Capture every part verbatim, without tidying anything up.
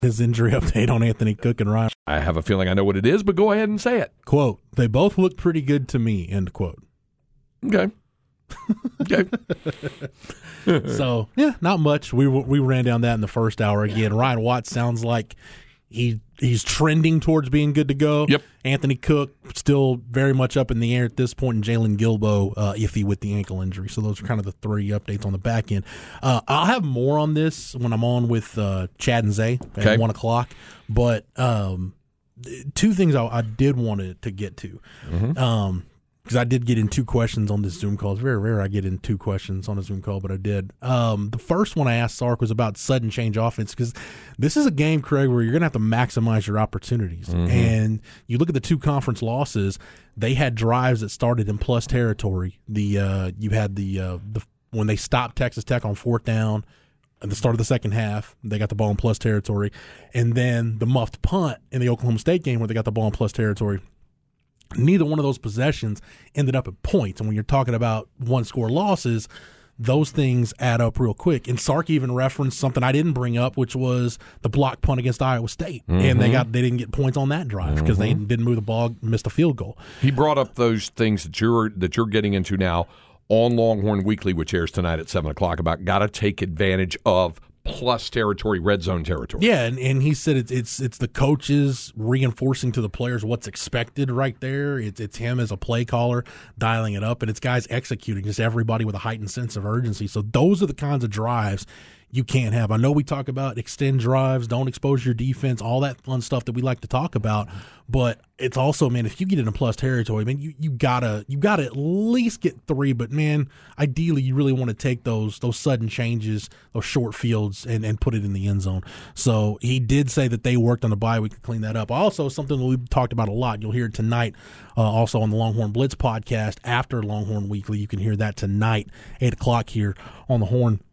His injury update on Anthony Cook and Ryan. I have a feeling I know what it is, but go ahead and say it. Quote, they both look pretty good to me, end quote. Okay. Okay. So, yeah, not much. We we ran down that in the first hour again. Ryan Watts sounds like he he's trending towards being good to go. Yep. Anthony Cook still very much up in the air at this point, and Jalen Gilbo uh, iffy with the ankle injury. So those are kind of the three updates on the back end. Uh, I'll have more on this when I'm on with uh, Chad and Zay at okay. one o'clock. But um, two things I, I did want to, to get to. Mm-hmm. Um Because I did get in two questions on this Zoom call. It's very rare I get in two questions on a Zoom call, but I did. Um, the first one I asked Sark was about sudden change offense, because this is a game, Craig, where you're going to have to maximize your opportunities. Mm-hmm. And you look at the two conference losses, they had drives that started in plus territory. The uh, you had the, uh, the when they stopped Texas Tech on fourth down at the start of the second half, they got the ball in plus territory. And then the muffed punt in the Oklahoma State game where they got the ball in plus territory. Neither one of those possessions ended up at points. And when you're talking about one-score losses, those things add up real quick. And Sark even referenced something I didn't bring up, which was the block punt against Iowa State. Mm-hmm. And they got they didn't get points on that drive because mm-hmm. they didn't move the ball, missed a field goal. He brought up those things that you're that you're getting into now on Longhorn Weekly, which airs tonight at seven o'clock, about got to take advantage of plus territory, red zone territory. Yeah, and, and he said it's it's it's the coaches reinforcing to the players what's expected right there. It's it's him as a play caller dialing it up, and it's guys executing, just everybody with a heightened sense of urgency. So those are the kinds of drives you can't have. I know we talk about extend drives, don't expose your defense, all that fun stuff that we like to talk about, but it's also, man, if you get into plus territory, man, you, you gotta you gotta at least get three, but man, ideally you really want to take those those sudden changes, those short fields, and, and put it in the end zone. So he did say that they worked on the bye week to clean that up. Also, something that we've talked about a lot, you'll hear it tonight, uh, also on the Longhorn Blitz podcast after Longhorn Weekly. You can hear that tonight, eight o'clock here on the Horn.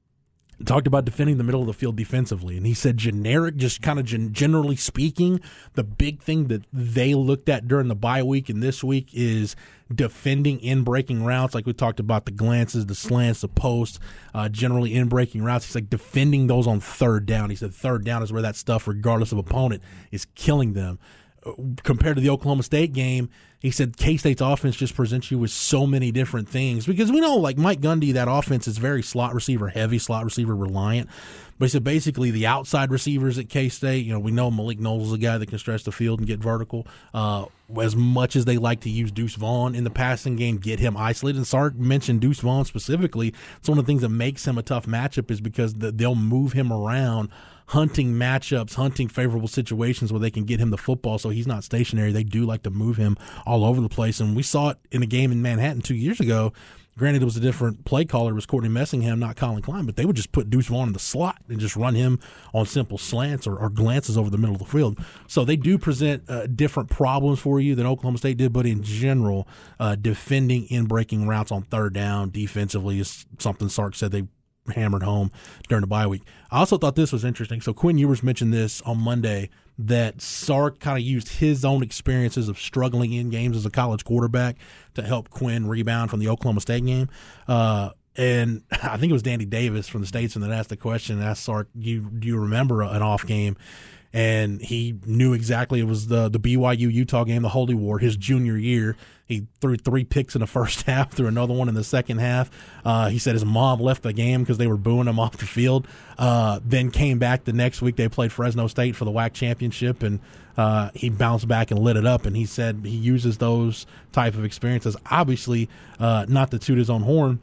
Talked about defending the middle of the field defensively, and he said generic, just kind of gen- generally speaking, the big thing that they looked at during the bye week and this week is defending in-breaking routes, like we talked about, the glances, the slants, the posts, uh, generally in-breaking routes. He's like defending those on third down. He said third down is where that stuff, regardless of opponent, is killing them. Compared to the Oklahoma State game, he said K-State's offense just presents you with so many different things, because we know, like Mike Gundy, that offense is very slot receiver heavy, slot receiver reliant. But he said basically the outside receivers at K-State, you know, we know Malik Knowles is a guy that can stretch the field and get vertical. Uh, as much as they like to use Deuce Vaughn in the passing game, get him isolated. And Sark mentioned Deuce Vaughn specifically. It's one of the things that makes him a tough matchup is because the, they'll move him around, hunting matchups, hunting favorable situations where they can get him the football so he's not stationary. They do like to move him all over the place. And we saw it in a game in Manhattan two years ago. Granted, it was a different play caller. It was Courtney Messingham, not Colin Klein, but they would just put Deuce Vaughn in the slot and just run him on simple slants or, or glances over the middle of the field. So they do present uh, different problems for you than Oklahoma State did, but in general, uh, defending in breaking routes on third down defensively is something Sark said they hammered home during the bye week. I also thought this was interesting. So Quinn Ewers mentioned this on Monday, that Sark kind of used his own experiences of struggling in games as a college quarterback to help Quinn rebound from the Oklahoma State game. Uh, and I think it was Danny Davis from the Statesman that asked the question, asked Sark, you, do you remember an off game? And he knew exactly it was the the B Y U-Utah game, the Holy War, his junior year. He threw three picks in the first half, threw another one in the second half. Uh, he said his mom left the game because they were booing him off the field. Uh, then came back the next week. They played Fresno State for the W A C championship, and uh, he bounced back and lit it up. And he said he uses those type of experiences, obviously uh, not to toot his own horn,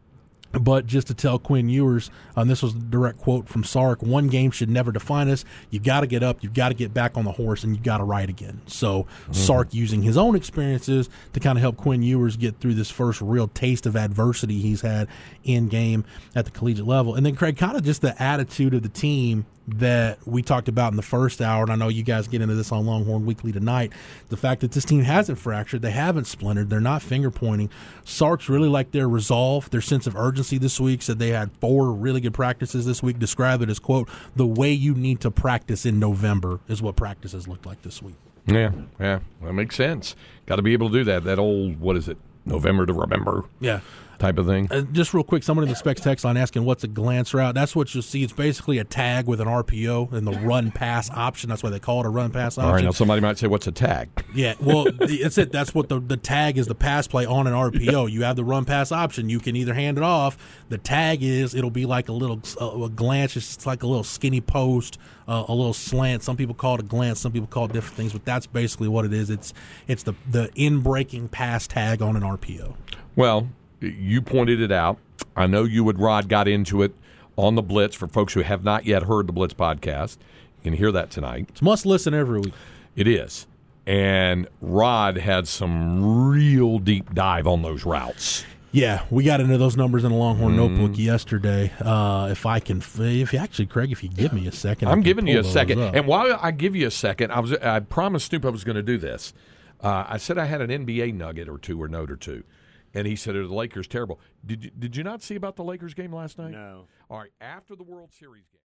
but just to tell Quinn Ewers, and this was a direct quote from Sark, one game should never define us. You got to get up, you got to get back on the horse, and you got to ride again. So mm-hmm. Sark using his own experiences to kind of help Quinn Ewers get through this first real taste of adversity he's had in game at the collegiate level. And then, Craig, kind of just the attitude of the team that we talked about in the first hour, and I know you guys get into this on Longhorn Weekly tonight, the fact that this team hasn't fractured, they haven't splintered, they're not finger-pointing. Sark's really like their resolve, their sense of urgency this week, said they had four really good practices this week, described it as, quote, the way you need to practice in November is what practices looked like this week. Yeah, yeah, that makes sense. Got to be able to do that. That old, what is it, November to remember. Yeah. type of thing? Uh, just real quick, somebody in the Specs text line asking what's a glance route. That's what you'll see. It's basically a tag with an R P O and the run pass option. That's why they call it a run pass option. All right, now somebody might say, what's a tag? Yeah, well, that's it. That's what the, the tag is, the pass play on an R P O. You have the run pass option. You can either hand it off. The tag is, it'll be like a little uh, a glance. It's like a little skinny post, uh, a little slant. Some people call it a glance. Some people call it different things, but that's basically what it is. It's it's the, the in-breaking pass tag on an R P O. Well, you pointed it out. I know you and Rod got into it on the Blitz. For folks who have not yet heard the Blitz podcast, you can hear that tonight. It's must listen every week. It is. And Rod had some real deep dive on those routes. Yeah, we got into those numbers in a Longhorn mm. notebook yesterday. Uh, if I can, if you actually, Craig, if you give me a second, I'm giving you a second. Up. And while I give you a second, I was I promised Snoop I was going to do this. Uh, I said I had an N B A nugget or two or note or two. And he said, are the Lakers terrible? Did you, did you not see about the Lakers game last night? No. All right, after the World Series game.